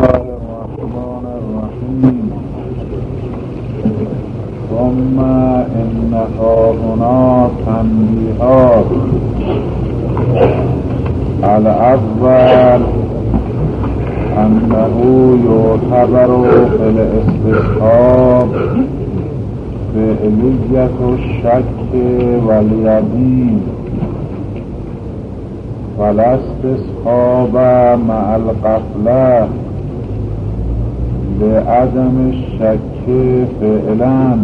الرحمن الرحیم. ثم ان هاهنا تنبیهات. الاول انه یعتبر فی الاستصحاب فعلیت الشک والیقین فلا استصحاب مع الغفلة لعدم الشک فعلا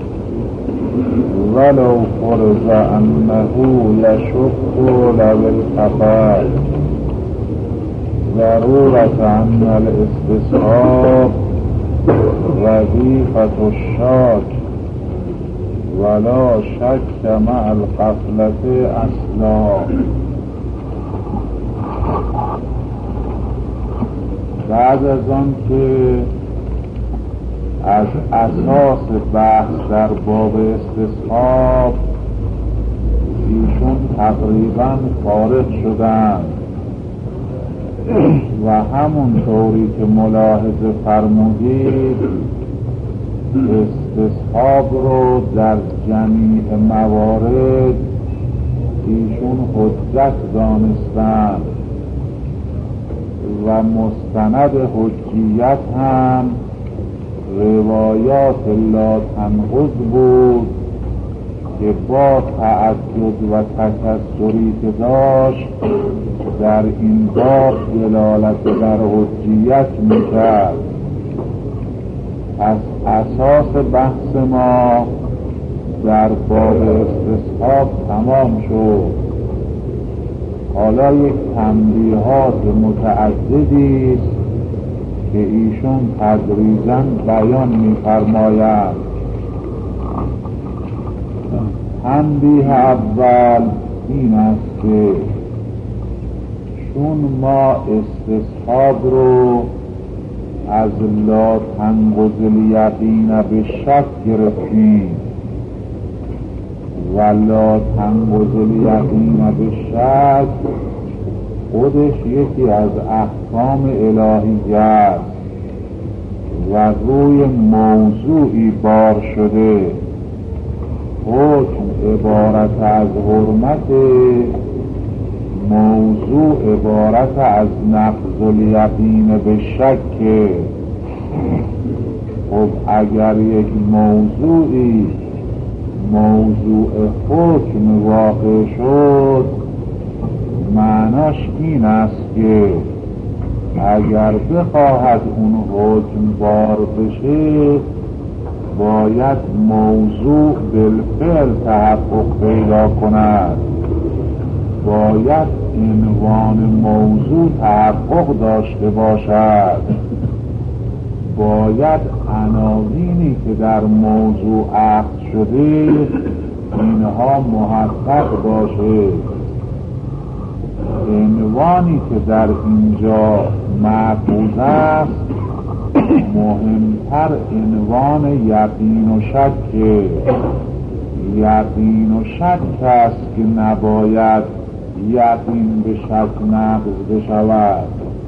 ولو فرض انه یشک لو التقى ضرورة ان الاستصحاب وظیفة الشاک ولا شک مع الغفلة اصلا. بعد از آن که از اساس بحث در باب استصحاب ایشون تقریبا فارغ شدند و همون طوری که ملاحظه فرمودید استصحاب رو در جمیع موارد ایشون حجت دانستند و مستند حجیت هم روایات لا تنقض بود که با تعدد و تکثری که داشت در این باب دلالت در حجیت میکرد. از اساس بحث ما در باب استصحاب تمام شد. حالا یک تنبیهات متعددی است که ایشون تدریجاً بیان می‌فرمایند. تنبیه اول این است که چون ما استصحاب رو از لا تنقض الیقین به شک گرفتیم و لا تنقض الیقین به شک خودش یکی از احکام الهی است و روی موضوعی بار شده. حکم عبارت از حرمت، موضوع عبارت از نقض الیقین به شک. خب اگر یک موضوعی موضوع حکم واقع شد معناش این است که اگر بخواهد اون حکم بار بشه باید موضوع بالفعل تحقق پیدا کند، باید عنوان موضوع تحقق داشته باشد، باید عناوینی که در موضوع عقد شده اینها محقق باشه. عنوانی که در اینجا معقود است مهمتر عنوان یقین و شک. یقین و شک است که نباید یقین به شک نقض بشود.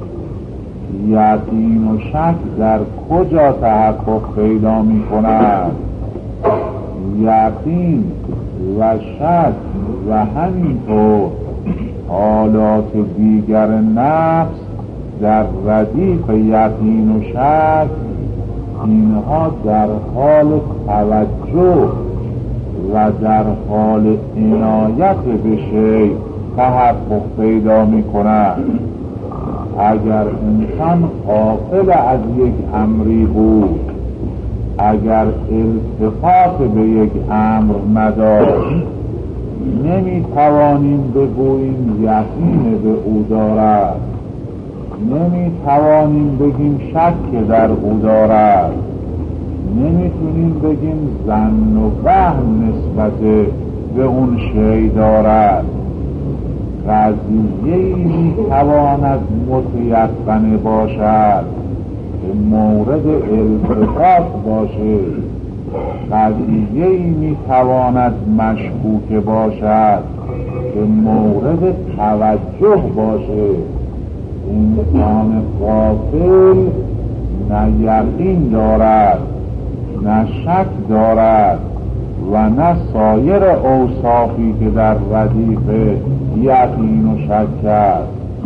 یقین و شک در کجا تحقق پیدا می کند؟ یقین و شک و همینطور حالات دیگر نفس در ردیف یقین و شک اینها در حال توجه و در حال عنایت به شیء تحقق پیدا می کند. اگر انسان غافل از یک امری بود، اگر التفات به یک امر نداشت، نمی توانیم بگوییم یقین به او دارد، نمی توانیم بگیم شک در او دارد، نمیتونیم بگیم ظن و وهم نسبت به اون شیء دارد. قضیه‌ای میتواند متیقن باشد که مورد التفات باشه، قضیه‌ای میتواند مشکوک باشد که مورد توجه باشه، انسان غافل نه یقین دارد، نه شک دارد و نه سایر اوصافی که در ردیف یقین و شک است.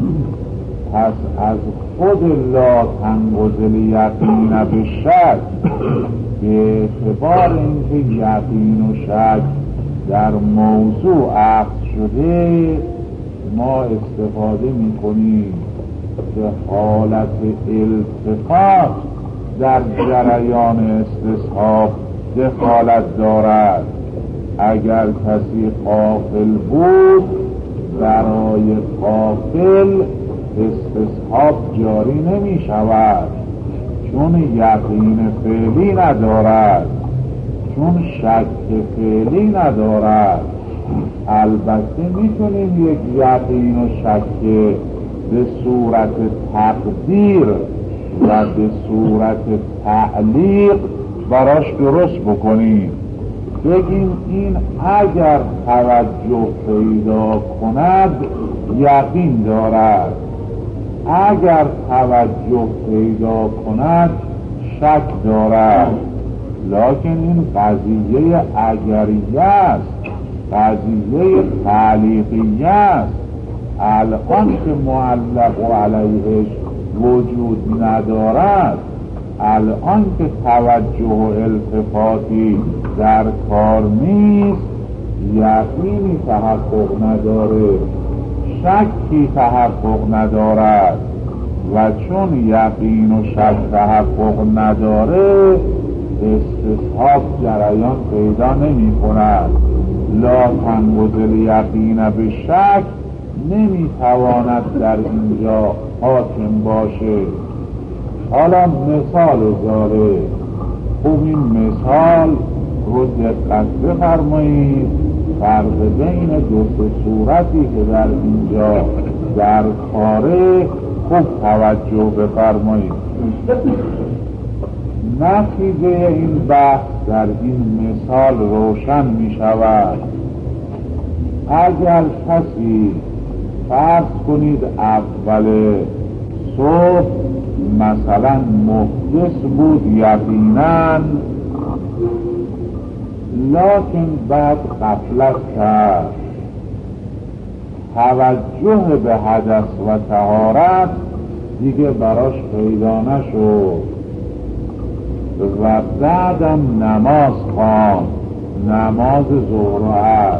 پس از خود لا تنگزل یقین به شک، به اعتبار اینکه یقین و شک در موضوع عقد شده، ما استفاده میکنیم که حالت التفات در جریان استصحاب دخالت دارد. اگر کسی غافل بود، برای غافل استصحاب جاری نمی شود، چون یقین فعلی ندارد، چون شک فعلی ندارد. البته میتونیم یک یقین و شک به صورت تقدیر و به صورت تعلیق براش درست بکنیم، بگیم این اگر توجه پیدا کند یقین دارد، اگر توجه پیدا کند شک دارد. لکن این قضیه اگریه است، قضیه تعلیقیه است. الان که معلق علیهش وجود ندارد، الان که توجه و التفاتی در کار نیست، یقینی تحقق نداره، شکی تحقق ندارد و چون یقین و شک تحقق نداره، استصحاب جریان پیدا نمی کند. لا تنگزل یقین به شک نمی تواند در اینجا حاکم باشه. حالا مثال داره، خوب این مثال رو دقت بفرمایید. فرق بین دو صورتی که در اینجا در کاره خوب توجه بفرمایید. نتیجه این بحث در این مثال روشن می شود. اگر کسی فرض کنید اول صبح مثلا محدث بود یقیناً، لکن بعد غفلت کرد، توجه به حدث و طهارت دیگه براش پیدا نشد و بعدم نماز خواند، نماز ظهر است.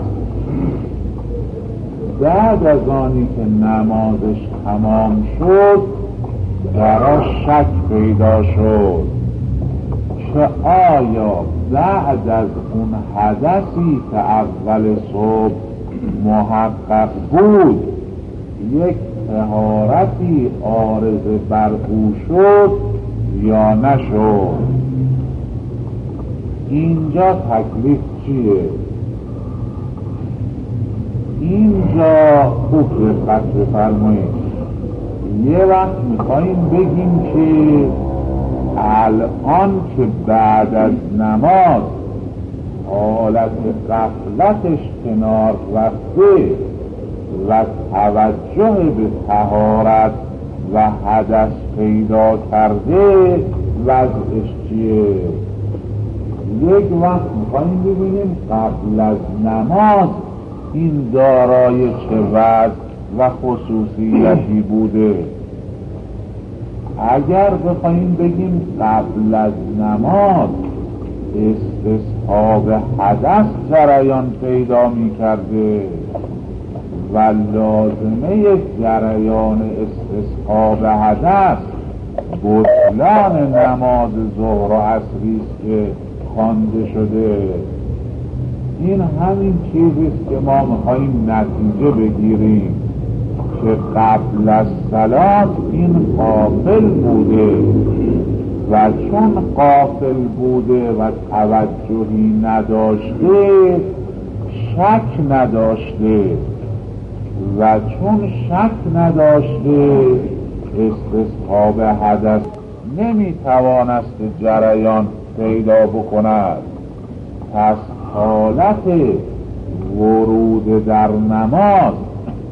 بعد از آنی که نمازش تمام شد براش شک پیدا شد که آیا بعد از اون حدثی که اول صبح محقق بود یک طهارتی عارض بر او شد یا نشد. اینجا تکلیف چیه؟ اینجا خوب دقت بفرمایید. یه وقت میخواییم بگیم که الان که بعد از نماز حالت غفلتش کنار رفته و توجه به طهارت و حدث پیدا کرده، وضعش چیه؟ یک وقت میخواییم ببینیم قبل از نماز این دارای چه وضع و خصوصیتی بوده. اگر بخوایم بگیم قبل از نماز استصحاب حدث جریان پیدا می کرده و لازمه جریان استصحاب حدث بطلان نماز ظهر و عصری است که خوانده شده، این همین چیزیست که ما میخواییم نتیجه بگیریم که قبل از صلات این غافل بوده و چون غافل بوده و توجهی نداشته شک نداشته و چون شک نداشته استصحاب حدث نمیتوانست جریان پیدا بکند. پس حالت ورود در نماز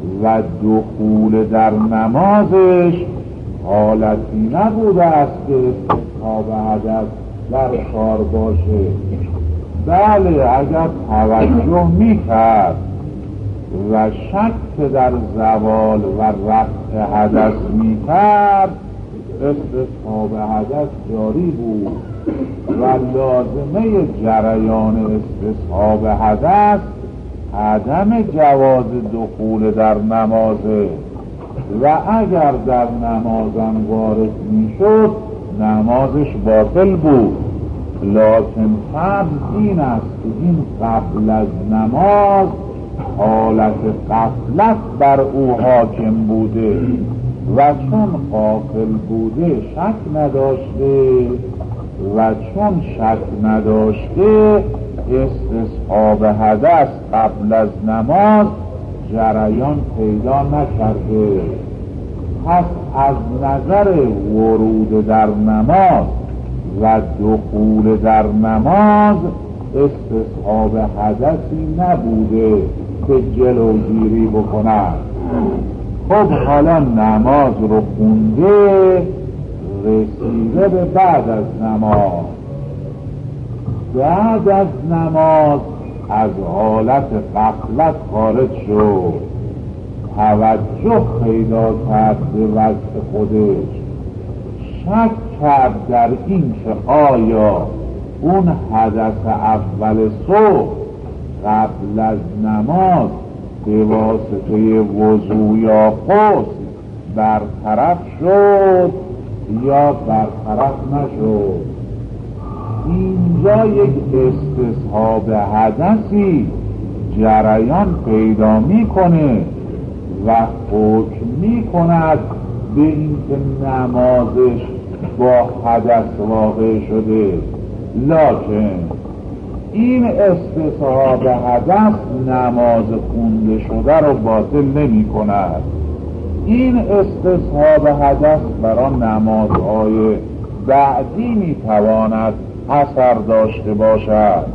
و دخول در نمازش حالتی نبوده است که استصحاب حدث در کار باشه. بله، اگر توجه میکرد و شک در زوال و رفع حدث میکرد، استصحاب حدث جاری بود و لازمه جریان استصحاب حدث عدم جواز دخول در نمازه و اگر در نمازم وارد میشد نمازش باطل بود. لکن فرض این است که این قبل از نماز حالت غفلت بر او حاکم بوده و چون غافل بوده شک نداشته و چون شک نداشته استصحاب حدث قبل از نماز جریان پیدا نکرده. پس از نظر ورود در نماز و دخول در نماز استصحاب حدثی نبوده که جلوگیری بکند. خب حالا نماز رو خونده، رسیده به بعد از نماز. بعد از نماز از حالت غفلت خارج شد، توجه پیدا کرد به وضع خودش، شک کرد در این که آیا اون حدث اول صبح قبل از نماز به واسطه وضو یا غسل برطرف شد یا برطرف نشد. اینجا یک استصحاب حدثی جریان پیدا میکنه و حکم میکند به اینکه نمازش با حدث واقع شده. لکن این استصحاب حدث نماز خونده شده رو باطل نمی کند. این استصحاب حدث برای نمازهای بعدی می تواند اثر داشته باشد.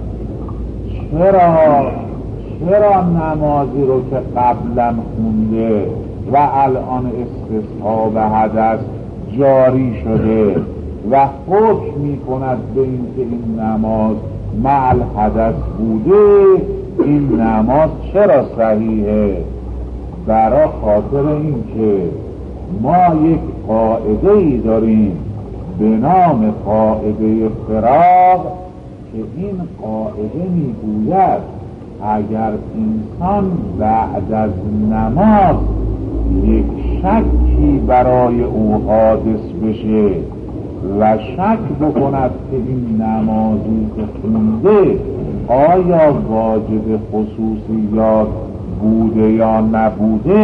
چرا نمازی رو که قبلا خونده و الان استصحاب حدث جاری شده و حکم می کند به این که این نماز مع الحدث بوده، این نماز چرا صحیحه؟ برای خاطر این که ما یک قاعده ای داریم به نام قاعده فراغ که این قاعده میگوید اگر انسان بعد از نماز یک شکی برای او حادث بشه و شک بکند که این نمازی که خونده آیا واجب خصوصیات بوده یا نبوده،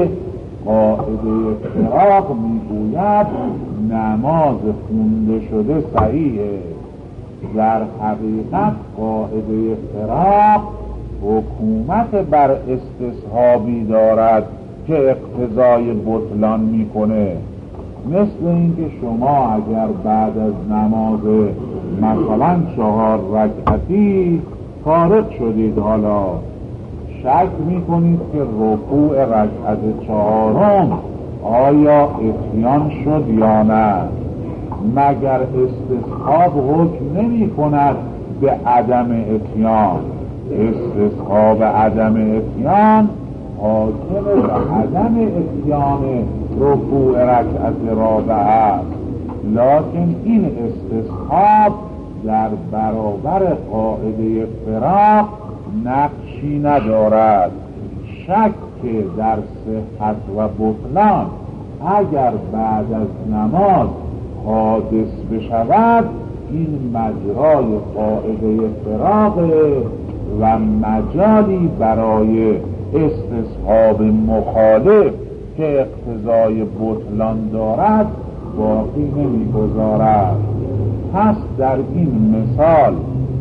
قاعده فراغ میگوید نماز خونده شده صحیحه. در حقیقت قاعده فراغ حکومت بر استصحابی دارد که اقتضای بطلان میکنه. مثل اینکه شما اگر بعد از نماز مثلا 4 رکعتی فارغ شدید، حالا شک میکنید که رکوع رکعت 4 آیا اتیان شد یا نه، مگر استصحاب حکم نمی کند به عدم اتیان؟ استصحاب عدم اتیان حاکم به عدم اتیان رکوع رکعت رابعه است. لکن این استصحاب در برابر قاعده فراغ نقشی ندارد. شک در صحت و بطلان اگر بعد از نماز حادث بشود، این مجرای قاعده فراغ و مجالی برای استصحاب مخالف که اقتضای بطلان دارد باقی نمیگذارد. پس در این مثال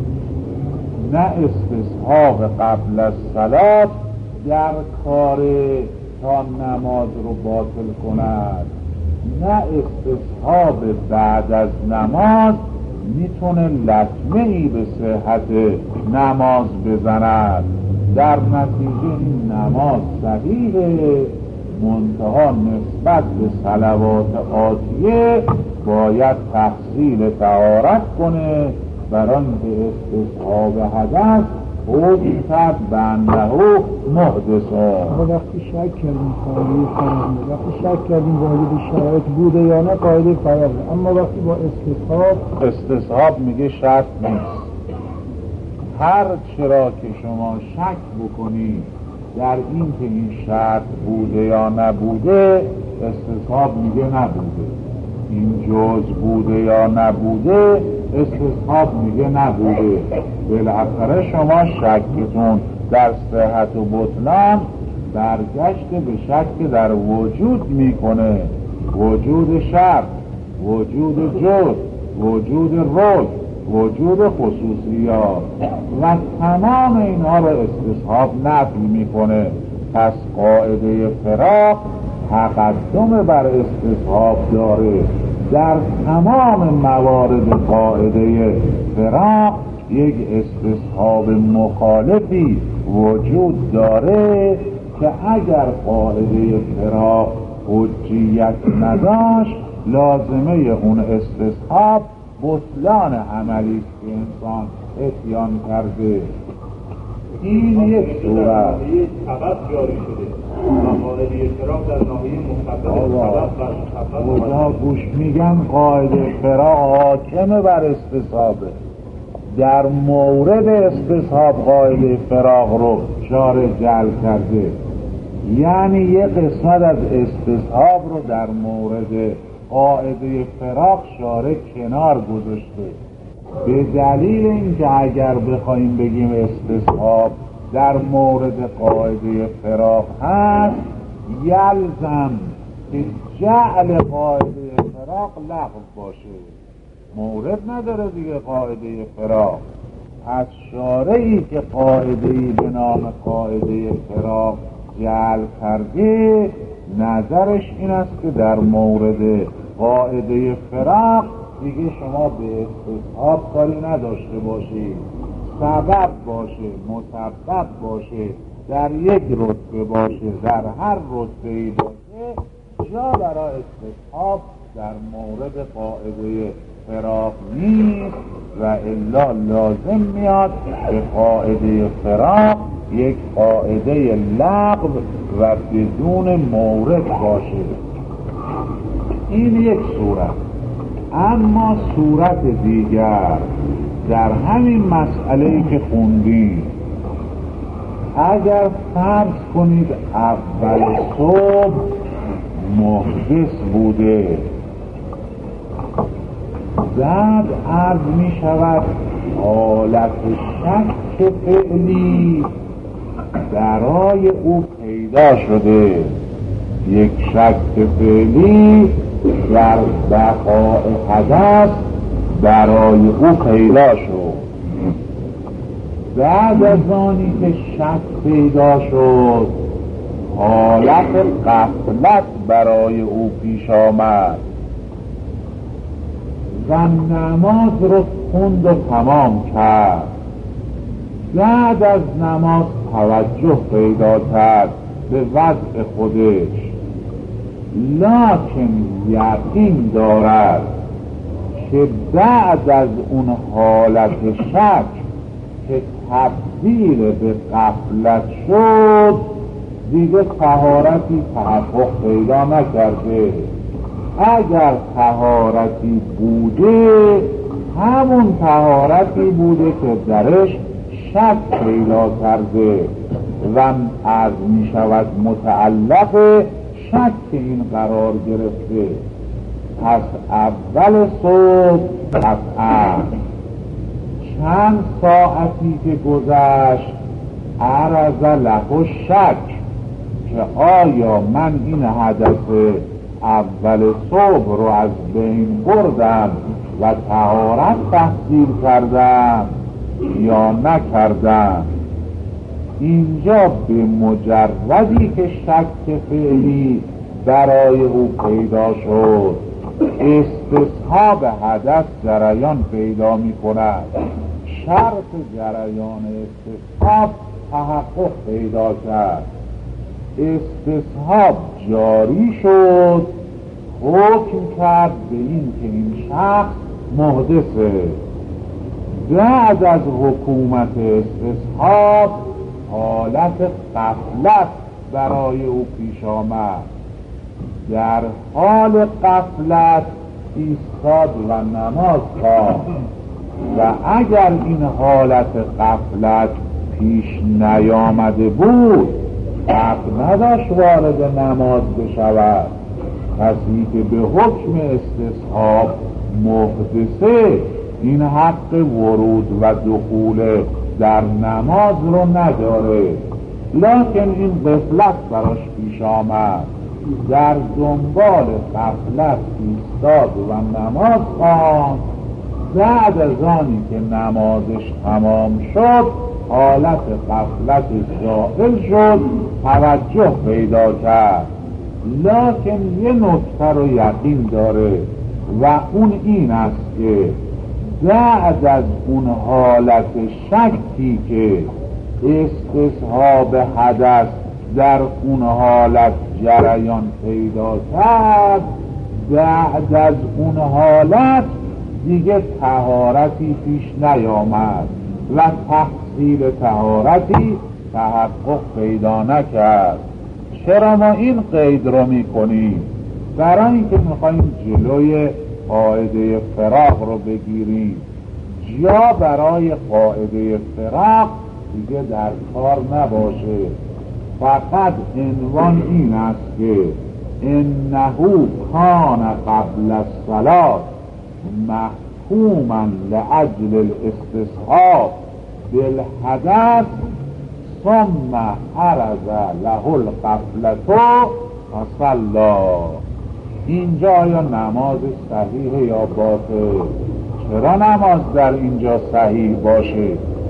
نه استصحاب قبل از صلات در کار تا نماز رو باطل کند، نه استصحاب بعد از نماز میتونه لطمه‌ای به صحت نماز بزند. در نتیجه این نماز صحیحه، منتها نسبت به صلوات آتیه باید تحصیل طهارت کنه، برای اینکه استصحاب حدث حکم کرد بنده محدثا. وقتی شک کردیم قاعده فراغ، وقتی شک کردیم واجد شرایط بوده یا نه قاعده فراغ، اما وقتی با استصحاب میگه شرط نیست. هر چرا که شما شک بکنید در این که این شرط بوده یا نبوده، استصحاب میگه نبوده. این جز بوده یا نبوده، استصحاب میگه نبوده. بالاخره شما شکتون در صحت و بطلان برگشته به شک در وجود میکنه، وجود شرط، وجود جز، وجود رد، وجود خصوصیات و تمام اینها رو استصحاب نفی میکنه. پس قاعده فراق تقدم بر استصحاب داره. در تمام موارد قاعده فراق یک استصحاب مخالفی وجود داره که اگر قاعده فراق حجیت نداشت، لازمه اون استصحاب بطلان عملی که انسان اتیان کرده. این یک صورت سبب جاری شده و قاعده فراق در ناحیه مخبر کجا گوش میگن قاعده فراق حاکم بر استصحابه. در مورد استصحاب قاعده فراق رو شارع جعل کرده، یعنی یک قسمت از استصحاب رو در مورد قاعده فراق شارع کنار گذاشته، به دلیل اینکه اگر بخوایم بگیم استصحاب در مورد قاعده فراق هست، یلزم که جعل قاعده فراق لغو باشه. مورد نداره دیگه قاعده فراق. از شارعی که قاعده‌ای به نام قاعده فراق جعل کرده، نظرش این است که در مورد قاعده فراق دیگه شما به استصحاب کاری نداشته باشید. سبب باشه، مسبب باشه، در یک رتبه باشه، در هر رتبه‌ای باشه، جا برای استصحاب در مورد قاعده فراق نیست و الا لازم میاد به قاعده فراق یک قاعده لغو و بدون مورد باشه. این یک صورت. اما صورت دیگر در همین مسئله‌ای که خوندیم، اگر فرض کنید اول صبح محدث بوده، بعد عرض می شود حالت شک فعلی برای او پیدا شده، یک شک فعلی در بقاء حدث برای او پیدا شد. بعد از آنی که شک پیدا شد، حالت غفلت برای او پیش آمد و نماز رو خوند و تمام کرد. بعد از نماز توجه پیدا کرد به وضع خودش، لکن یقین دارد که بعد از اون حالت شک که تبدیل به غفلت شد، دیگه طهارتی تحقق پیدا نکرده. اگر طهارتی بوده، همون طهارتی بوده که درش شک پیدا کرده و از می شود متعلق شک این قرار گرفته. پس اول صبح قطعا چند ساعتی که گذشت، عرض له شک که آیا من این حدث اول صبح رو از بین بردم و طهارت تحصیل کردم یا نکردم. اینجا به مجردی که شک فعلی برای او پیدا شد، استصحاب حدث جریان پیدا می کند. شرط جریان استصحاب تحقق پیدا کرد، استصحاب جاری شد، حکم کرد به این که این شخص محدثه. بعد از حکومت استصحاب حالت غفلت برای او پیش آمد. در حال غفلت ایستاد و نماز خواند و اگر این حالت غفلت پیش نیامده بود حق نداشت وارد نماز بشود. کسی که به حکم استصحاب محدثه این حق ورود و دخول در نماز رو نداره، لکن این غفلت براش پیش آمد، در دنبال غفلت ایستاد و نماز خواند. بعد از آنی که نمازش تمام شد حالت غفلت زائل شد، توجه پیدا کرد، لکن یه نکته رو یقین داره و اون این است که بعد از اون حالت شکی که استصحاب حدث در اون حالت جریان پیدا کرد، بعد از اون حالت دیگه طهارتی پیش نیامد و تحصیل طهارتی تحقق پیدا نکرد. چرا ما این قید رو میکنیم؟ برای اینکه میخواییم جلوی قاعده فراق رو بگیریم. جا برای قاعده فراق دیگه در کار نباشه، فقط عنوان این است که انه کان قبل الصلاة محکوما لأجل الاستصحاب بالحدث ثم عرض له الغفلة فصلی. اینجا یا نماز صحیح یا باطل؟ چرا نماز در اینجا صحیح باشه؟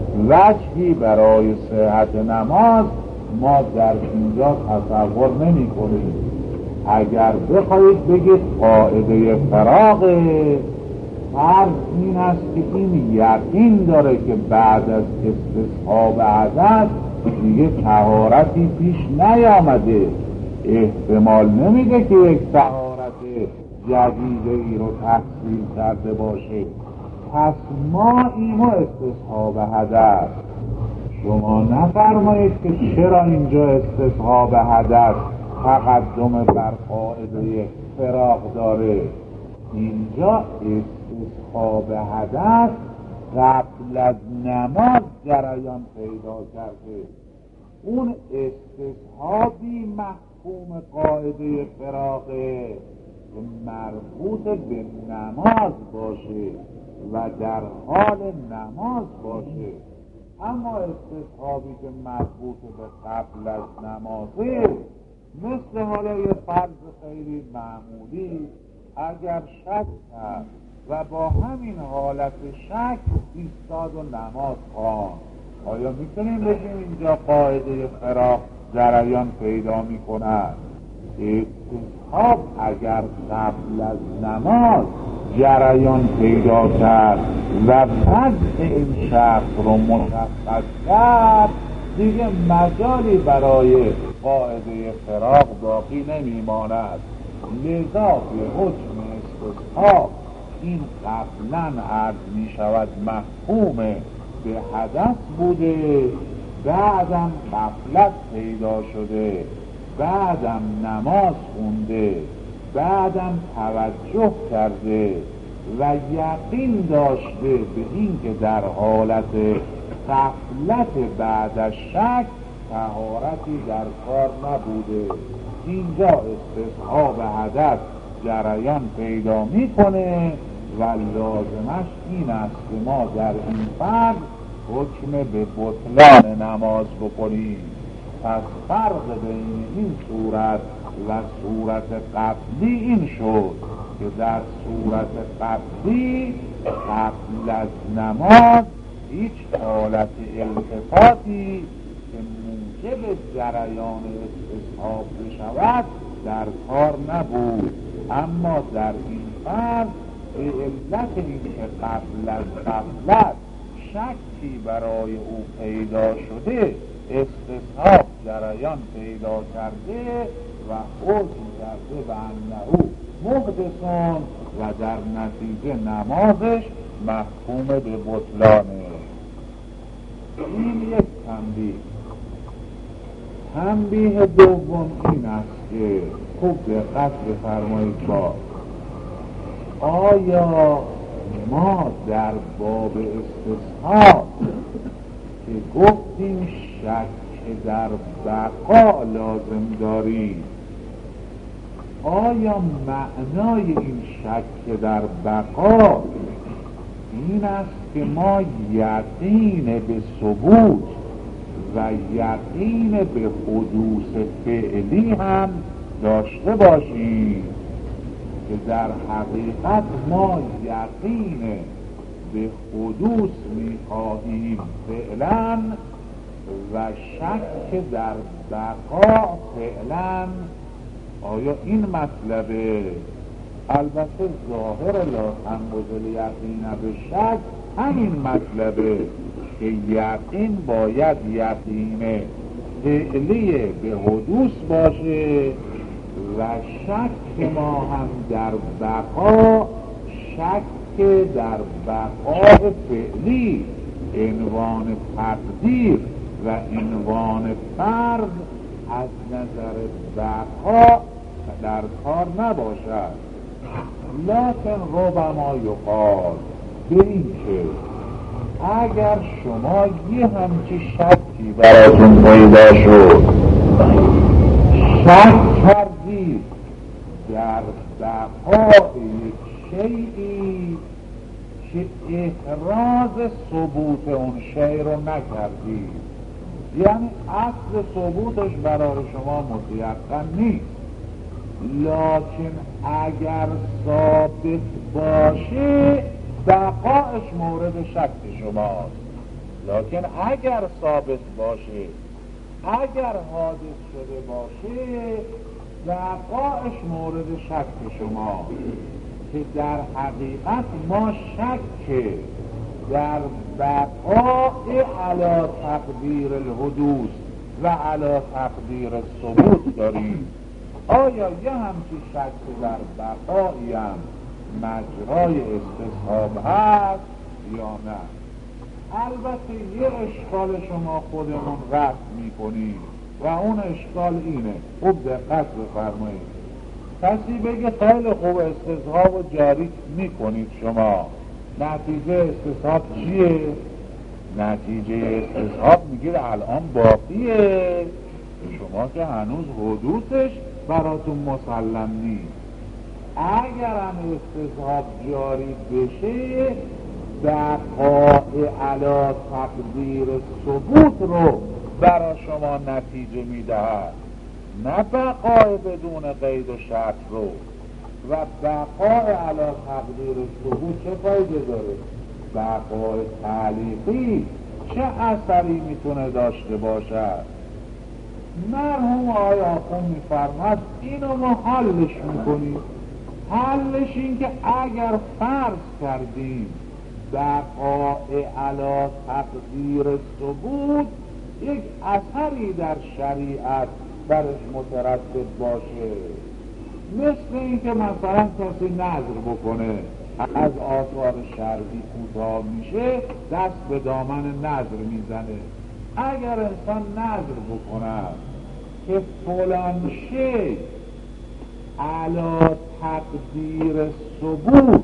وجهی برای صحت نماز ما در اینجا تصور نمی کنیم. اگر بخواید بگید قاعده فراغه، فرض این است که این یقین داره که بعد از استصحاب حدث دیگه طهارتی پیش نیامده، احتمال نمیده که یک طهارت جدیده ای رو تحصیل کرده باشه. پس ما اینو استصحاب حدث. شما نفرمایید که چرا اینجا استصحاب حدث تقدم بر قاعده فراق داره. اینجا استصحاب حدث قبل از نماز جریان پیدا کرده. اون استصحابی محکوم قاعده فراقه که مربوط به نماز باشه و در حال نماز باشه. اما استصحابی که مربوط به قبل از نمازه، مثل حالا یه فرض خیلی معمولی، اگر شک کرد و با همین حالت شک ایستاد و نماز خواند، آیا میتونیم بگیم اینجا قاعده فراق جریان پیدا میکند؟ استصحاب اگر قبل از نماز جریان پیدا کرد و وضع این شخص رو مشخص کرد، دیگه مجالی برای قاعده فراق باقی نمیماند. لذا به حکم استصحاب این قبلا عرض می شود محکوم به حدث بوده، بعدم غفلت پیدا شده، بعدم نماز خونده، بعدم توجه کرده و یقین داشته به این که در حالت غفلت بعد از شک طهارتی در کار نبوده. اینجا استصحاب حدث جریان پیدا میکنه و لازمش این است که ما در این فرض حکم به بطلان نماز بکنیم. پس فرق بین این صورت و صورت قبلی این شد که در صورت قبلی قبل از نماز هیچ حالت التفاتی که موجب جریان استصحاب بشود در کار نبود. اما در این فرض به علت این که قبل از غفلت شکی برای او پیدا شده، استصحاب جریان پیدا کرده و حکم کرده به انه محدثون و در نتیجه نمازش محکوم به بطلانه. این یک تنبیه دوم این است که خوب دقت بفرمایید با آیا ما در باب استصحاب که گفتیم شک در بقا لازم داریم، آیا معنای این شک در بقا این است که ما یقین به ثبوت و یقین به حدوث فعلی هم داشته باشیم که در حقیقت ما یقین به حدوث می‌خواهیم فعلا و شک در بقا فعلا؟ آیا این مطلبه؟ البته ظاهر لا تنقض الیقین به شک همین مطلبه که یقین باید یقین فعلی به حدوث باشه و شک ما هم در بقا شک در بقا فعلی عنوان تقدیر و عنوان فرض از نظر بقا در کار نباشد. لکن ربما یقال به این که اگر شما یه همچی شکی براتون پیدا شد، شک کردید در بقای یک شیئی که احراز ثبوت اون شیء رو نکردید، یعنی اصل ثبوتش برای شما متیقن نیست، لکن اگر ثابت باشه بقایش مورد شک شماست. لکن اگر ثابت باشه، اگر حادث شده باشه، بقایش مورد شک شماست که در حقیقت ما شک در بقای علی تقدیر الحدوث و علی تقدیر الثبوت داریم. آیا یه همچی شک در بقایی هم مجرای استصحاب هست یا نه؟ البته یه اشکال شما خودمون رفت میکنید و اون اشکال اینه، خوب دقت بفرمایید. کسی بگه خیلی خوب استصحاب رو جاری میکنید شما، نتیجه استصحاب چیه؟ نتیجه استصحاب میگید الان باقیه، شما که هنوز حدوثش براتون مسلم نیست. اگر هم استصحاب جاری بشه بقای علی تقدیر ثبوت رو برای شما نتیجه میدهد، نه بقای بدون قید و شرط رو. و بقای علی تقدیر ثبوت چه فایده داره؟ بقای تعلیقی چه اثری میتونه داشته باشد؟ مرحوم آقای آخوند میفرماد اینو ما حلش میکنیم. حلش این که اگر فرض کردیم بقای علی تقدیر ثبوت یک اثری در شریعت برش مترتب باشه، مثل این که مثلا کسی نذر بکنه از آثار شرعی کوتاه میشه، دست به دامن نذر میزنه. اگر انسان نذر بکنه که فلان شی علی تقدیر ثبوت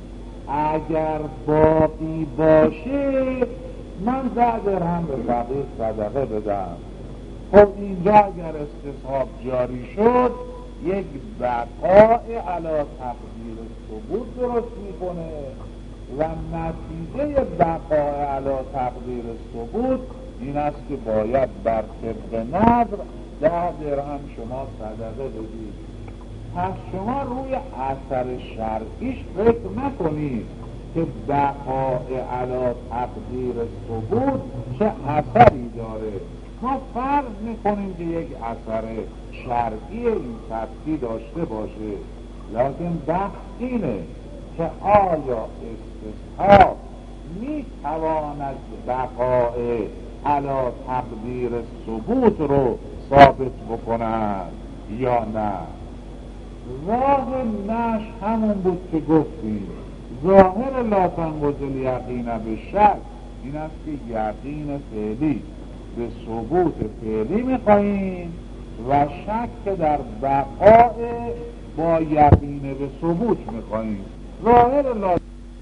اگر باقی باشه من 10 درهم به فقیر صدقه بدم، خب اینجا اگر استصحاب جاری شد یک بقای علی تقدیر ثبوت درست میکنه و نتیجه بقای علی تقدیر ثبوت این است که باید بر طبق نظر 10 درهم شما صدقه بدید. پس شما روی اثر شرعیش فکر نکنید که بقای علی تقدیر ثبوت چه اثری داره. ما فرض میکنیم که یک اثر شرعی این سبکی داشته باشه، لکن بحث اینه که آیا استصحاب میتواند بقای علا تقدیر ثبوت رو ثابت بکنند یا نه. راه نش همون بود که گفتیم، ظاهر لا تنقض الیقین به شک این است که یقین فعلی به ثبوت فعلی میخواهیم و شک در بقاء با یقین به ثبوت میخواهیم. ظاهر لا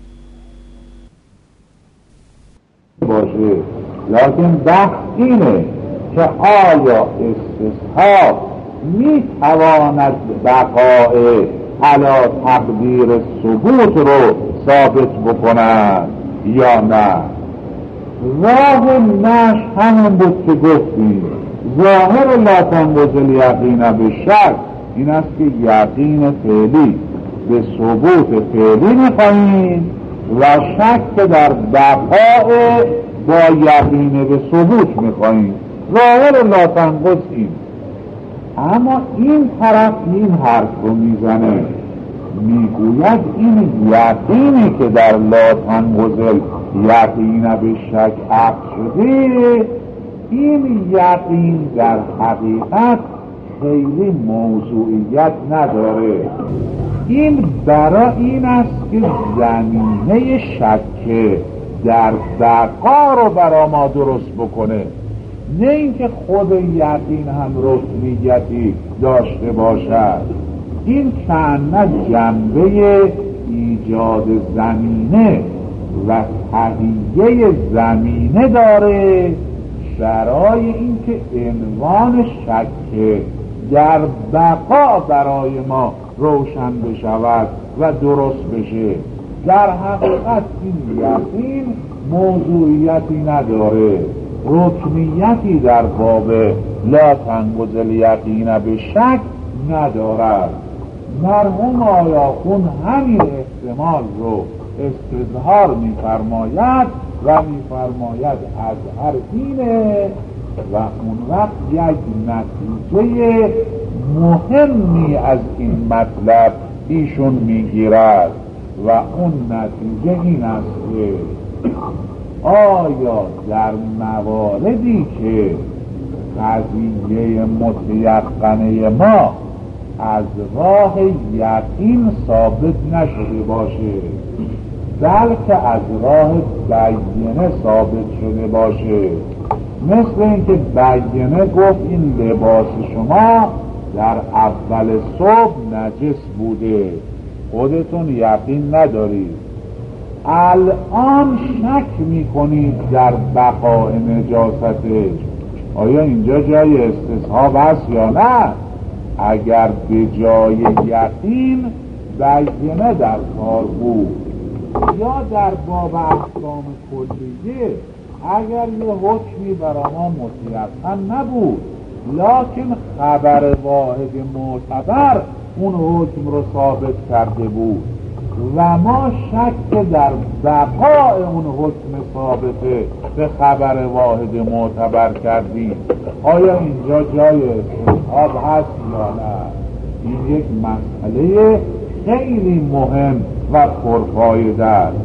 باشه، لیکن بحث اینه که آیا استصحاب میتواند بقاء علی تقدیر ثبوت رو ثابت بکنند یا نه. راه نش همون بود که گفتیم، ظاهر لا تنقض الیقین به شک این است که یقین فعلی به ثبوت فعلی میخواهیم و شک در بقاء با یقین به ثبوت میخواهیم. ظاهر لا تنقض این. اما این طرف این حرف رو میزنه، میگوید این یقینی که در لا تنقض یقین به شک عقد شده، این یقین در حقیقت خیلی موضوعیت نداره. این برای این است که زمینه شک در بقا رو برای ما درست بکنه، نه اینکه خود یقین هم رکنیتی داشته باشد. این کأنه جنبه ایجاد زمینه و تهیه زمینه داره برای اینکه عنوان شک در بقا برای ما روشن بشود و درست بشه. در حقیقت این یقین موضوعیتی نداره، رکنیتی در باب لا تنقض الیقین به شک ندارد. مرحوم آیاخون همین احتمال رو استظهار می‌فرماید و می‌فرماید اظهر اینه و اون وقت یک نتیجه مهمی از این مطلب ایشون میگیرد و اون نتیجه این است که آیا در مواردی که قضیه متیقنه ما از راه یقین ثابت نشده باشه بلکه از راه بیینه ثابت شده باشه، مثل اینکه بیینه گفت این لباس شما در اول صبح نجس بوده، خودتون یقین ندارید، الان شک میکنید در بقاء نجاستش، آیا اینجا جای استصحاب است یا نه؟ اگر به جای یقین بیینه در کار بود یا در باب احکام کلیه اگر یه حکمی برای ما متیقن نبود لکن خبر واحد معتبر اون حکم رو ثابت کرده بود و ما شک در بقاء اون حکم ثابته به خبر واحد معتبر کردیم، آیا اینجا جای استصحاب هست یا نه؟ این یک مسئله خیلی مهم و پرفایده است.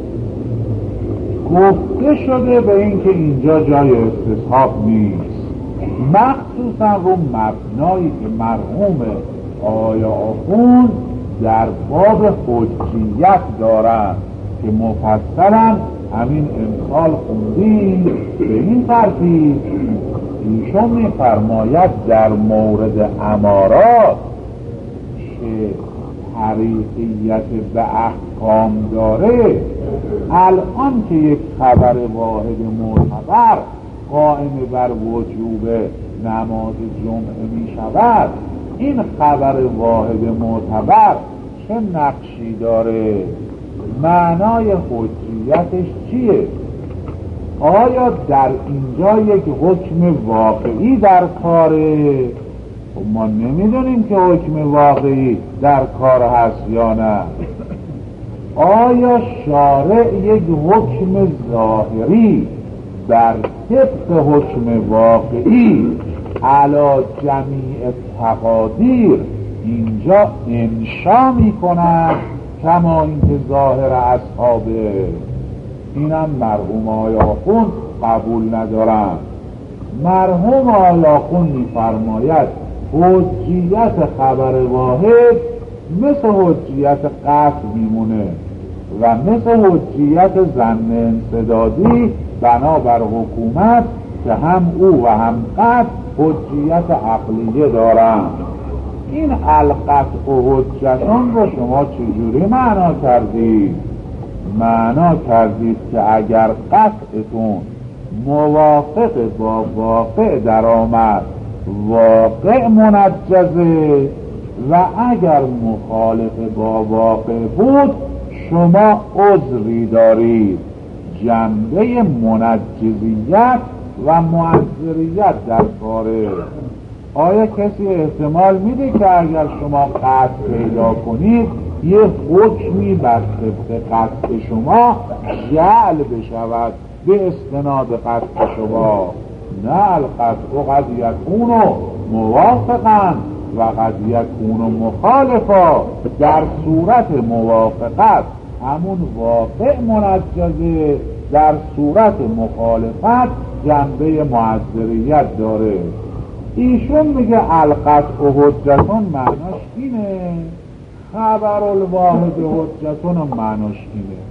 گفته شده به اینکه اینجا جای استصحاب نیست، مخصوصا رو مبنایی که مرحوم آیا آخون در باب حجیت دارن که مفصلا همین امثال خوندیم. به این ترتیب ایشون می‌فرماید در مورد امارات که حریفیت به احکام داره، الان که یک خبر واحد معتبر قائم بر وجوب نماز جمعه می شود، این خبر واحد معتبر چه نقشی داره؟ معنای حجیتش چیه؟ آیا در اینجا یک حکم واقعی در کاره؟ ما نمیدونیم که حکم واقعی در کار هست یا نه. آیا شارع یک حکم ظاهری در طبق حکم واقعی علی جمیع تقادیر اینجا انشا میکنند کما اینکه ظاهر اصحابه؟ اینم مرحوم آیاخون قبول ندارند. مرحوم آلاخون می‌فرماید حجیت خبر واحد مثل حجیت قطع میمونه و مثل حجیت ظن انسدادی بنابر حکومت که هم او و هم قطع حجیت عقلیه دارند. این القطع و حجتان رو شما چجوری معنا کردید؟ معنا کردید که اگر قطعتون موافق با واقع در آمد واقع منجزه و اگر مخالف با واقع بود شما عذری دارید. جنبه منجزیت و معذریت در کاره. آیا کسی احتمال میده که اگر شما قطع پیدا کنید یه حکمی بر طبق قطع شما جعل بشود به استناد قطع شما؟ نه، القطع قد یکون موافقا و قد یکون مخالفا. در صورت موافقت همون واقع منجزه، در صورت مخالفت جنبه معذریت داره. ایشون میگه القطع و حجتون معناش اینه، خبر الواحد حجتون معناش اینه.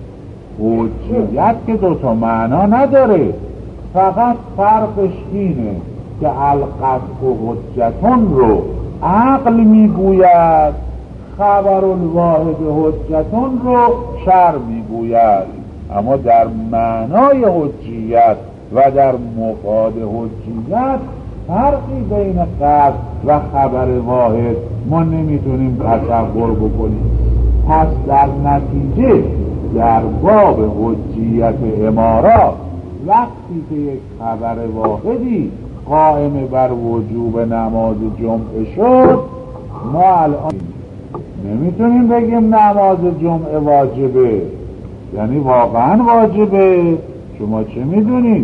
حجیت که دوتا معنا نداره، فقط فرقش اینه که القطع و حجتون رو عقل میگوید، خبر الواحد حجتون رو شرع میگوید. اما در معنای حجیت و در مفاد حجیت فرقی بین قطع و خبر واحد ما نمیتونیم تصور بکنیم. پس در نتیجه در باب حجیت امارات وقتی که یک خبر واحدی قائم بر وجوب نماز جمعه شد، ما الان نمیتونیم بگیم نماز جمعه واجبه، یعنی واقعا واجبه. شما چه میدونید؟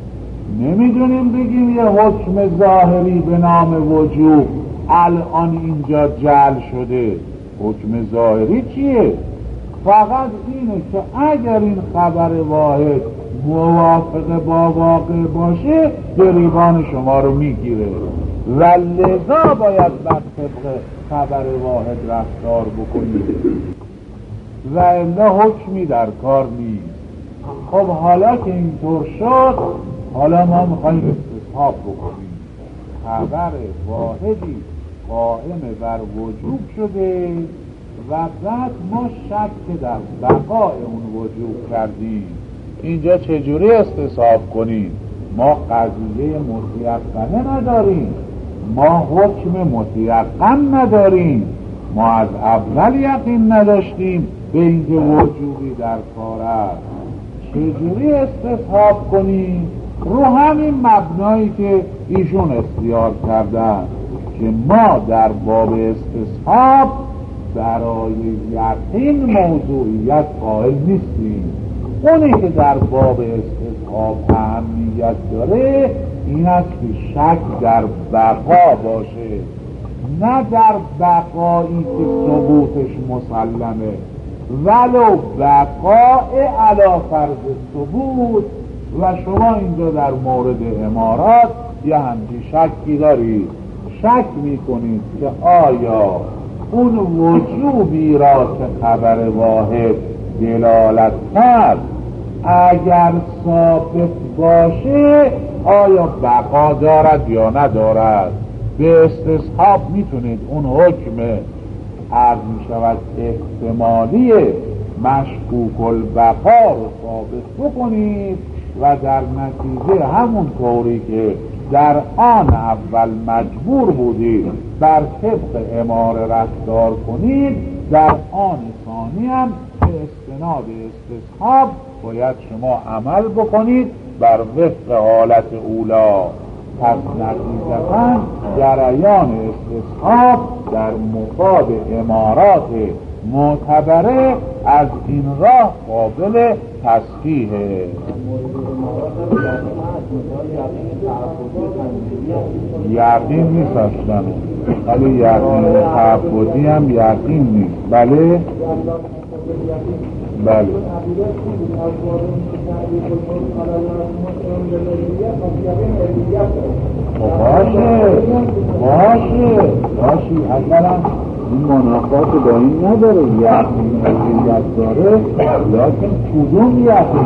نمیدونیم بگیم یه حکم ظاهری به نام وجوب الان اینجا جعل شده. حکم ظاهری چیه؟ فقط اینه که اگر این خبر واحد موافق با واقع باشه گریبان شما رو میگیره و لذا باید بر طبق خبر واحد رفتار بکنید و الا حکمی در کار نیست. خب حالا که اینطور شد، حالا ما میخواییم استصحاب بکنیم. خبر واحدی قائم بر وجوب شده و بعد ما شک در بقای اون وجوب کردیم. اینجا چجوری استصحاب کنیم؟ ما قضیه متیقنه نداریم، ما حکم متیقن نداریم، ما از اول یقین نداشتیم به اینکه وجوبی در کار است. چجوری استصحاب کنیم؟ رو همین مبنایی که ایشون اختیار کردن که ما در باب استصحاب برای یقین موضوعیت قائل نیستیم. اونی که در باب استصحاب اهمیت داره این است که شک در بقا باشه، نه در بقایی که ثبوتش مسلمه، ولو بقای علی فرض ثبوت. و شما اینجا در مورد امارات یه همچین شکی دارید، شک میکنید که آیا اون وجوبی را که خبر واحد دلالت کرد اگر ثابت باشه آیا بقا دارد یا ندارد؟ به استصحاب میتونید اون حکم عرض میشود احتمالی مشکوک البقا رو ثابت بکنید و در نتیجه همون طوری که در آن اول مجبور بودید بر طبق اماره رفتار کنید، در آن ثانی هم به استناد استصحاب باید شما عمل بکنید بر وفق حالت اولا. پس نتیجتاً جریان استصحاب در مفاد امارات معتبره از این راه قابل تصحیحه. یقین نیست اصلا، ولی یقین تعبدی هم یقین نیست. بله بله باشه اولا این منافات با این نداره، یقین علیت داره، لیکن کدوم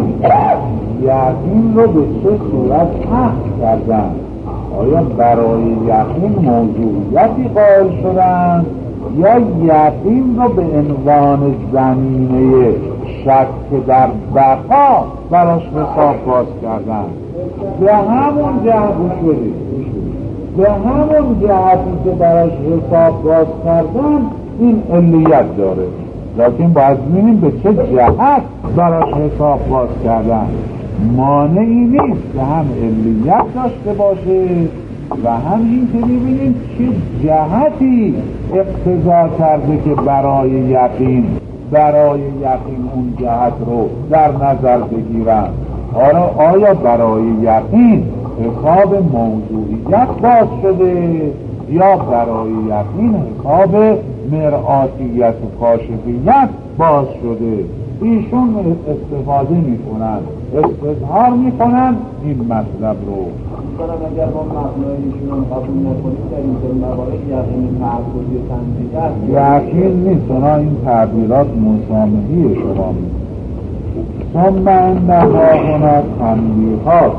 یقین رو به چه صورت حق کردن؟ آیا برای یقین موضوعیتی قائل شدن یا یقین رو به عنوان زمینه شک در بقا براش حساب باز کردن؟ به همون جهت به همون جهتی که براش حساب باز کردن این علیت داره، لیکن باید ببینیم به چه جهت براش حساب باز کردن. مانعی نیست که هم علیت داشته باشه و هم این که ببینیم چه جهتی اقتضا کرده که برای یقین اون جهت رو در نظر بگیرن. آیا برای یقین حساب موضوعیت باز شده یا برای یقین حساب مرآتیت و کاشفیت باز شده؟ ایشون استفاده میکنن، استظهار میکنن این مطلب رو. اگر با معنای ایشون قبول نکنید در این موارد یقین تعبدی تنزیه است، یقین نیست، اونا این تعبیرات مسامحی شما میکنن. ثم انها هنا تنبیهات.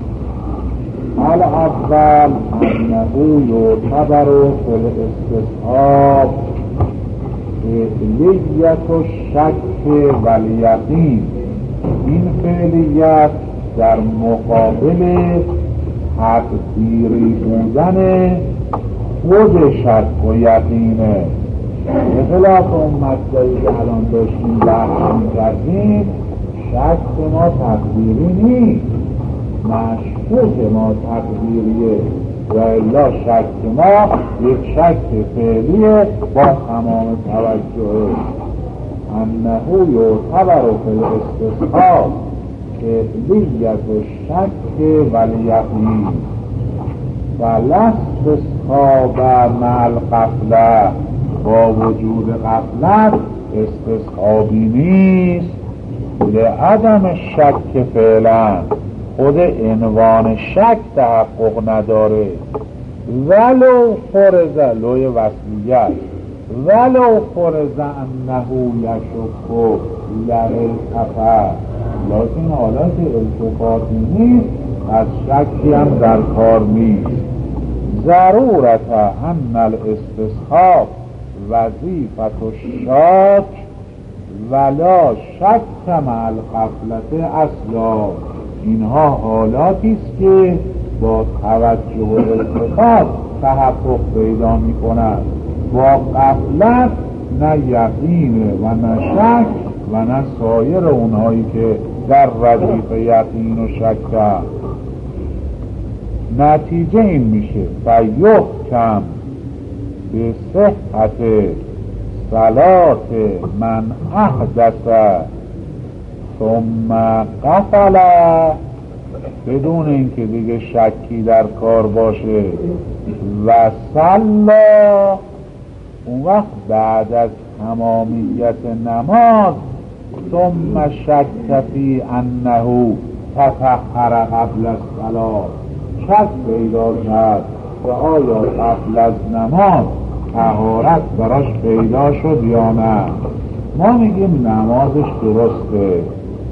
الاول انه یعتبر فی الاستصحاب فعلیت الشک و الیقین. این فعلیت در مقابل تقدیری بودن خود شک و یقینه. به خلاف اون مطلبی که الان داشتیم بحث می‌کردیم، شک ما تقدیری نیست، مشکوک ما تقدیریه و الا شک ما یک شک فعلیه با تمام توجه. انه یعتبر فی الاستصحاب فعلیت الشک و الیقین و لا استصحاب مع الغفلة. با وجود غفلت استصحابی نیست لعدم شک فعلا، خود عنوان شک تحقق نداره. ولو فرض لوی وصلیت، ولو فرض انه یشک لالتفات، لیکن حالا که التفاتی نیست از شکی هم در کار نیست. ضرورت ان الاستصحاب وظیفت الشاک ولا شک مع الغفلة اصلا. اینها حالاتی است که با توجه و التفات تحقق پیدا می کند، با غفلت نه یقینه و نه شک و نه سایر اونهایی که در ردیف یقین و شک هست. نتیجه این میشه فیحکم به صحت صلات من احدث ثم غفل، بدون اینکه دیگه شکی در کار باشه، و صلا، اون وقت بعد از تمامیت نماز ثم شک فی انه تطهر قبل الصلاة، شک پیدا کرد و آیا قبل از نماز طهارت براش پیدا شد یا نه. ما میگیم نمازش درسته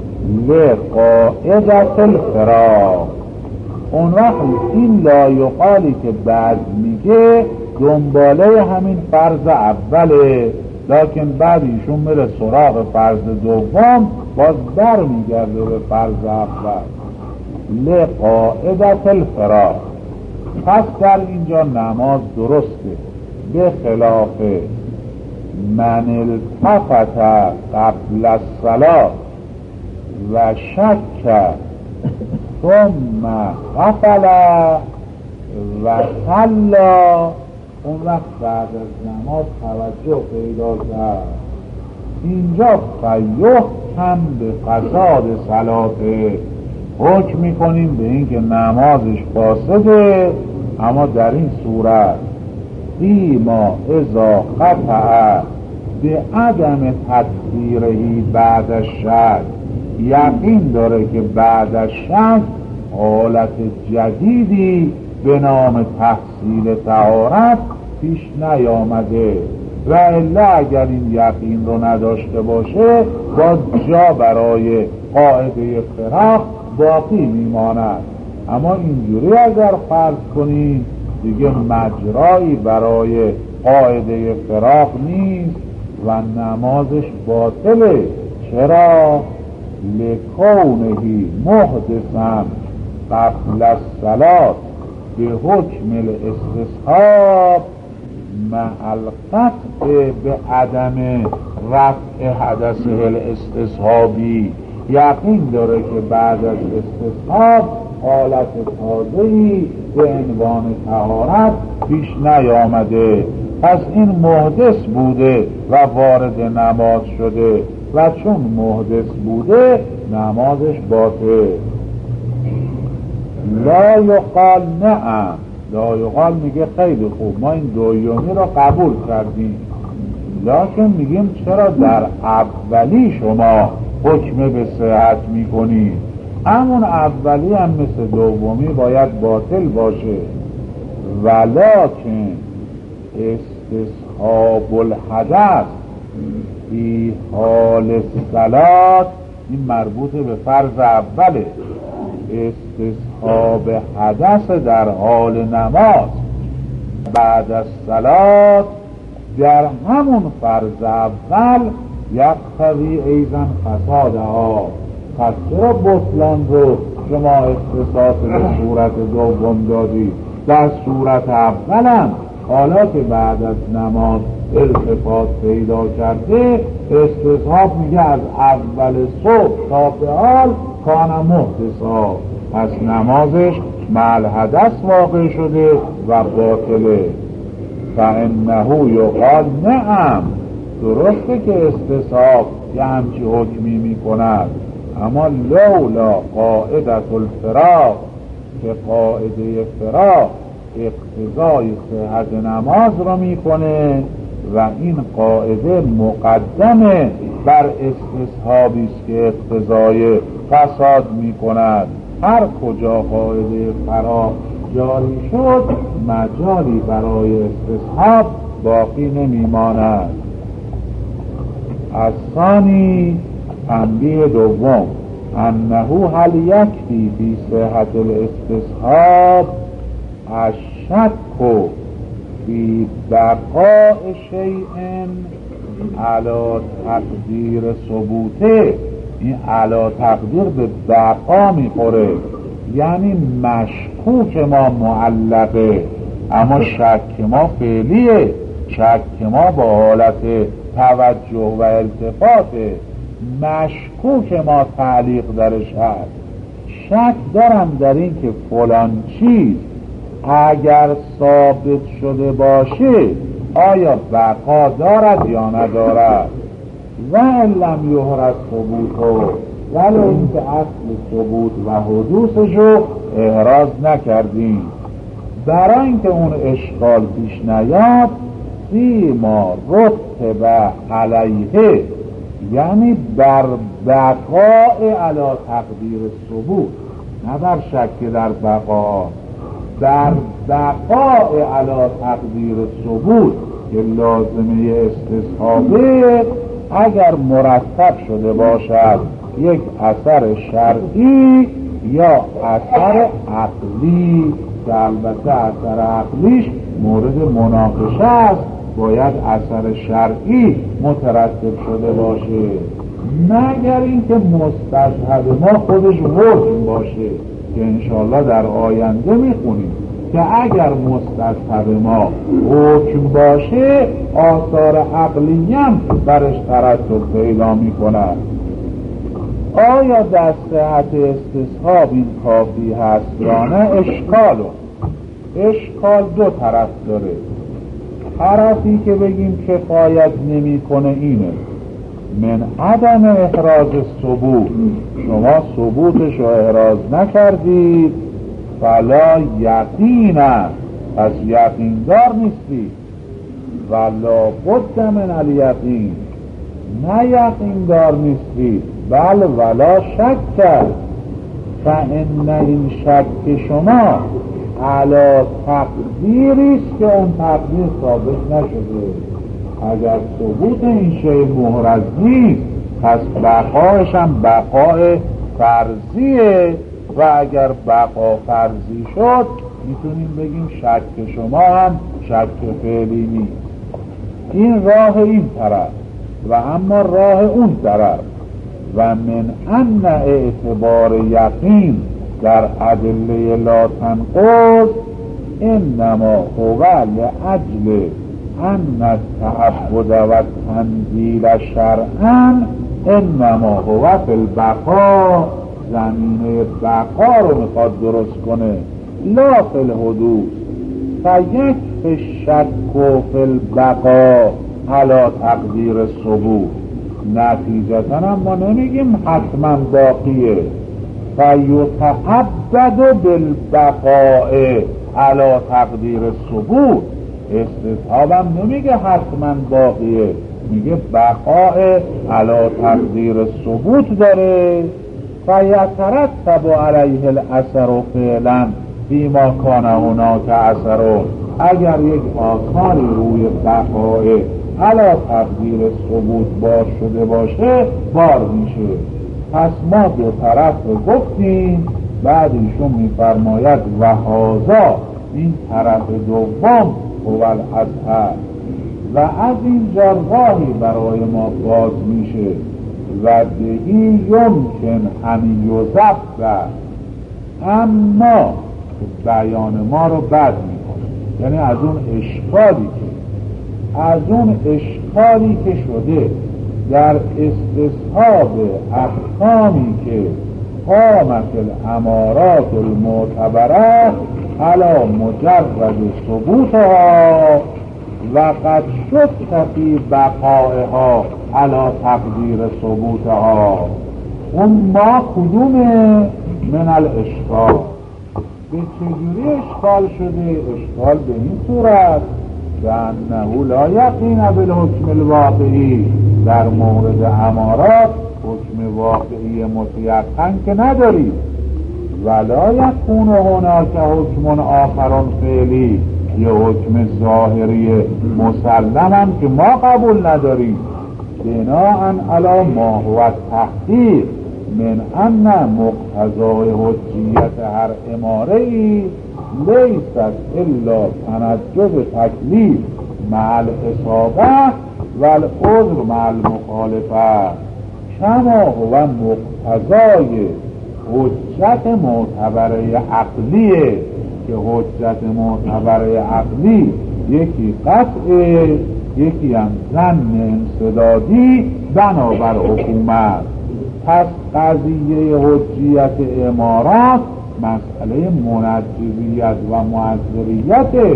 لقاعدت الفراغ. اون وقت این لایقالی که بعد میگه دنباله همین فرض اوله، لیکن بعد ایشون میره سراغ فرض دوم، باز بر میگرده به فرض اول. لقاعدت الفراغ، پس در اینجا نماز درسته، به خلاف من التفت قبل الصلاة و شک ثم غفل و صلا، اون وقت بعد از نماز توجه پیدا کرد. اینجا فیحکم به قصاد صلاته، حکم میکنیم به اینکه نمازش فاسده، اما در این صورت فیما اذا قطع به عدم تطهیرهی بعد از شک، یقین داره که بعد از شک حالت جدیدی به نام تحصیل طهارت پیش نیامده و الا اگر این یقین رو نداشته باشه با جا برای قاعده فراق باقی میماند. اما اینجوری اگر فرض کنیم دیگه مجرایی برای قاعده فراق نیست و نمازش باطله. چرا؟ لکونهی محدثا قبل الصلاة به حکم الاستصحاب مع القطع به عدم رفع حدث الاستصحابی. یقین داره که بعد از استصحاب حالت تازه‌ای به عنوان طهارت پیش نیامده، پس این محدث بوده و وارد نماز شده و چون محدث بوده نمازش باطل. لا یقال نعم، لا یقال میگه خیلی خوب ما این دویومی رو قبول کردیم، لکن میگیم چرا در اولی شما حکم به صحت میکنید؟ همون اولی هم مثل دومی باید باطل باشه. ولکن استصحاب الحدث فی حال صلات، این مربوط به فرض اوله، استصحاب حدث در حال نماز بعد از صلات در همون فرض اول یقتضی ایضا فسادها. پس چرا بطلان رو شما اختصاص به صورت دوم دادی؟ در صورت اولم حالا که بعد از نماز التفات پیدا کرده استصحاب میگه از اول صبح تا به حال کان محدثا، پس نمازش مع حدث واقع شده و باطله. فانه یقال نعم، درسته که استصحاب یه همچی حکمی میکند، اما لولا قاعدت الفراق، که قاعده فراق اقتضای صحت نماز رو میکنه و این قاعده مقدمه بر استصحابی است که اقتضای فساد میکند. هر کجا قاعده فراق جاری شد مجالی برای استصحاب باقی نمیماند. از ثانی تنبیه دوم، انه هل یکفی فی صحت الاستصحاب الشک فی بقاء شیء علی تقدیر ثبوته. این علی تقدیر به بقا میخوره، یعنی مشکوک ما معلقه اما شک ما فعلیه. شک ما با حالت توجه و التفاته، مشکوک ما تعلیق درش هست. شک دارم در این که فلان چیز اگر ثابت شده باشه آیا بقا دارد یا ندارد. و لم یحرز ثبوتو، ولی این که اصل ثبوت و حدوثشو احراز نکردیم. برای اینکه اون اشکال پیش نیاد فیما رتب علیه، یعنی بر بقاء علی تقدیر ثبوت، نه بر شک در بقا، در بقاء علی تقدیر ثبوت که لازمه استصحابه اگر مرتب شده باشد یک اثر شرعی یا اثر عقلی، که البته اثر عقلیش مورد مناقشه است، باید اثر شرعی مترتب شده باشه، مگر اینکه مستشهد ما خودش حکم باشه که انشالله در آینده میخونیم که اگر مستشهد ما حکم باشه آثار عقلی هم برش ترتب پیدا میکنه. آیا در صحت استصحاب این کافی هست یا نه؟ اشکال دو طرف داره. طرفی که بگیم کفایت نمیکنه اینه، من عدم احراز ثبوت، شما ثبوتش رو احراز نکردید، فلا یقینه، پس یقیندار نیستی. ولا بد من الیقین، نه یقین دار نیستید، بل ولا شک، فان این شک شما علی تقدیری است که اون تقدیر ثابت نشده. اگر ثبوت این شی محرز نیست پس بقایش هم بقای فرضیه، و اگر بقا فرضی شد میتونیم بگیم شک شما هم شک فعلی نیست. این راه این طرف و اما راه اون طرف. و من ان اعتبار یقین در ادله لا تنقض انما هو لأجل ان التعبد و تنزیل شرعا انما هو فی البقا، زمینه بقا رو میخواد درست کنه، لا فی الحدوث. فیک فی الشک و فی البقا علی تقدیر ثبوت. نتیجتا هم ما نمیگیم حتما باقیه، فیتعبد بالبقاء علی تقدیر ثبوت. استصحابم نمیگه حتما باقیه، میگه بقاء علی تقدیر ثبوت داره. فیترتب علیه الاثر فعلا فیما کان هناک اثر. اگر یک آثاری روی بقاء علی تقدیر ثبوت بار شده باشه بار میشه. پس ما دو طرف رو گفتیم، بعد ایشون میفرماید و هذا، این طرف دوم هو الاظهر، و از اینجا راهی برای ما باز میشه و بهی یمکن ان یضبط، اما بیان ما رو بد میکنه. یعنی از اون اشکالی که شده در استصحاب احکامی که قامت الامارات المعتبره علی مجرد ثبوتها و قد شد فی بقائها علی تقدیر ثبوتها. اون ما کدومه؟ من الاشکال. به چجوری اشکال شده؟ اشکال به این صورت که انه لا یقین بالحکم الواقعی، در مورد امارات حکم واقعی متیقن که نداری، ولا یکون هناک حکم آخر فعلی، یه حکم ظاهری مسلم که ما قبول نداریم، بناءً علی ما هو تحقیق من ان مقتضای حجیت هر اماره‌ای لیست الا تنجز تکلیف مع الاصابه و العذر مع المخالفه، کما هو مقتضای حجت معتبره عقلیه، که حجت معتبره عقلی یکی قطعه، یکی هم ظن انسدادی بنابر حکومت. پس قضیه حجیت امارات مسئله منجزیت و معذریت،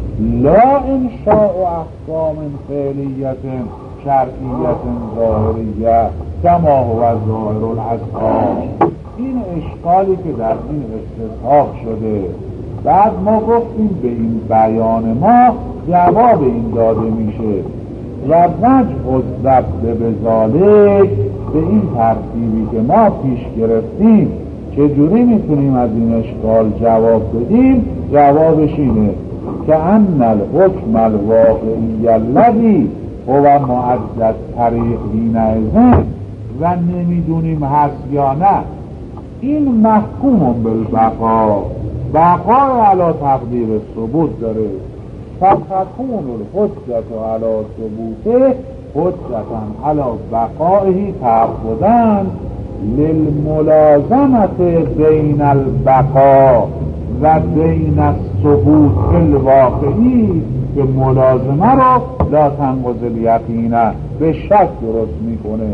لا انشاء احکام فعلیت شرعیت ظاهریه کما هو ظاهر الاصحاب. این اشکالی که در این استصحاب شده. بعد ما گفتیم به این بیان ما جواب این داده میشه و وجه الضبط بذالک، به این ترتیبی که ما پیش گرفتیم چجوری میتونیم از این اشکال جواب بدیم؟ جوابش اینه که ان الحکم الواقعی الذی هو معدد طریق حینئذ، و نمیدونیم هست یا نه، این محکوم بالبقا، بقای علی تقدیر ثبوت داره. فتكون الحجت علی ثبوته حجتا علی بقائه تعبداً للملازمت بین البقا و بین الثبوت الواقعی، که ملازمه رو لا تنقض الیقین به شک درست میکنه.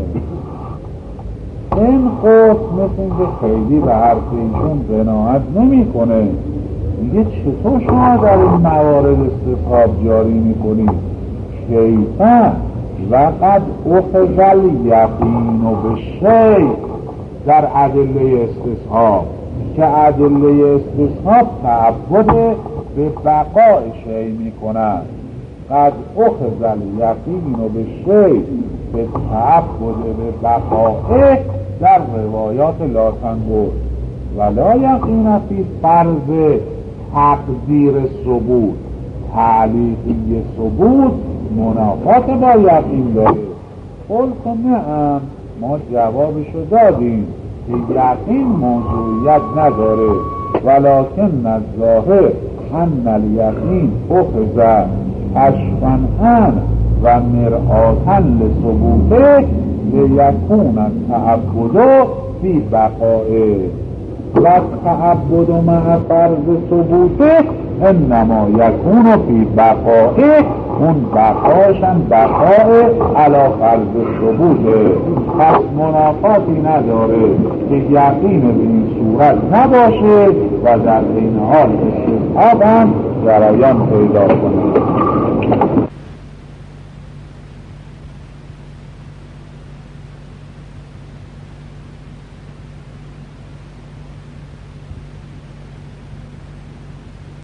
این قسم مثل اینکه خیلی به حرف ایشون قناعت نمیکنه. میگه چطور شما در این موارد استصحاب جاری میکنید؟ کیفا وقد اخذ الیقین به شی، در ادله استصحاب که ادله استصحاب تعبد به بقای شی میکنند. قد اخذ الیقین و به شی به تعبد به بقائه در روایات لا تنبور ولا یقین فی فرض تقدیر ثبوت. تعلیقی ثبوت منافات با یقین داره. قلت نعم، ما جوابشو دادیم که یقین موضوعیت نداره، ولکن الظاهر ان الیقین اخذ کشفاً و مرآتاً لثبوته لیکون التعبد فی بقائه و التعبد مع فرض ثبوته انما یکون فی بقائه. اون بقاشم بقای علا فرض ثبوته. پس منافاتی نداره که یقین به این صورت نباشه و در این حال استثاب هم جریان پیدا کنه.